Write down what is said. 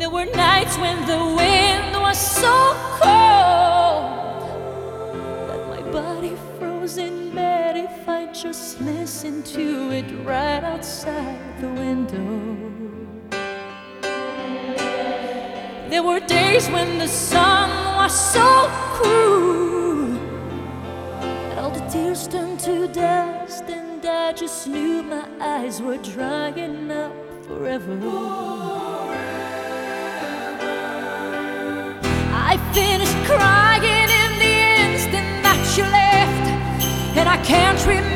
There were nights when the wind was so cold that my body froze in bed if I just listened to it right outside the window. There were days when the sun was so cruel that all the tears turned to dust, and I just knew my eyes were drying up forever. I finished crying in the instant that you left, and I can't remember